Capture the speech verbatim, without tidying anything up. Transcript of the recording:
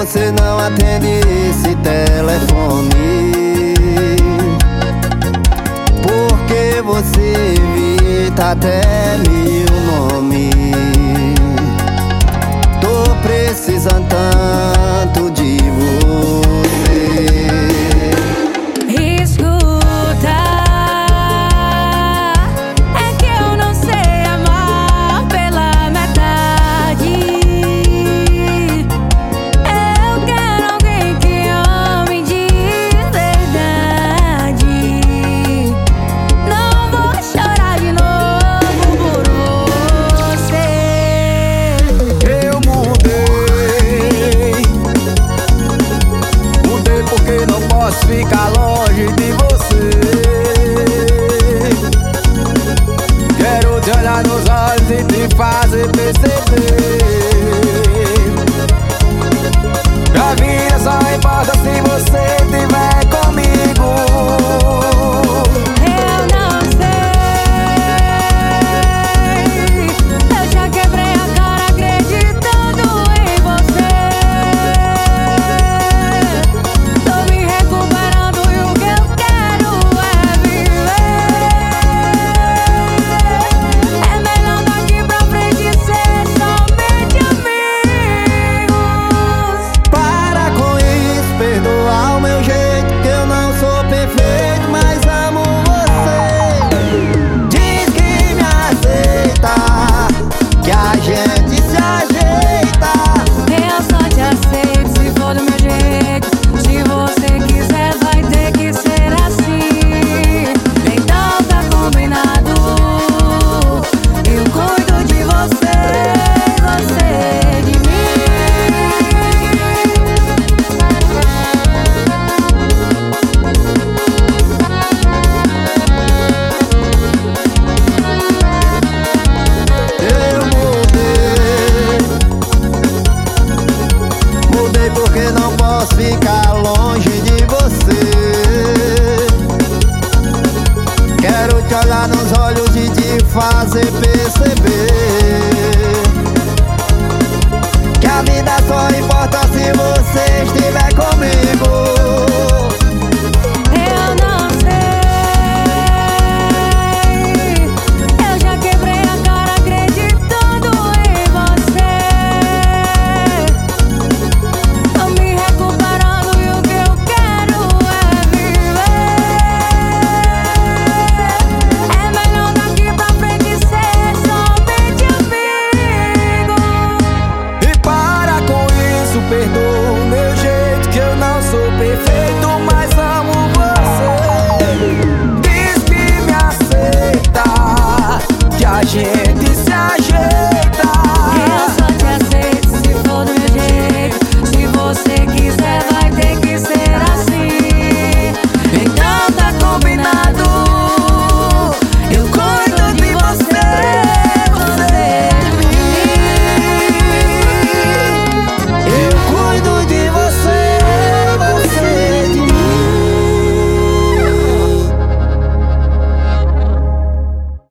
você não atende esse telefone? Porque você evita até meu nome. Tô precisando tanto de você. Posso ficar longe de você. Quero te olhar nos olhos e te fazer perceber que a vida só importa se você estiver comigo. Eu não sei, eu já quebrei a cara acreditando em você. Porque não posso ficar longe de você. Quero te olhar nos olhos e te fazer perceber que a vida só importa se você estiver comigo.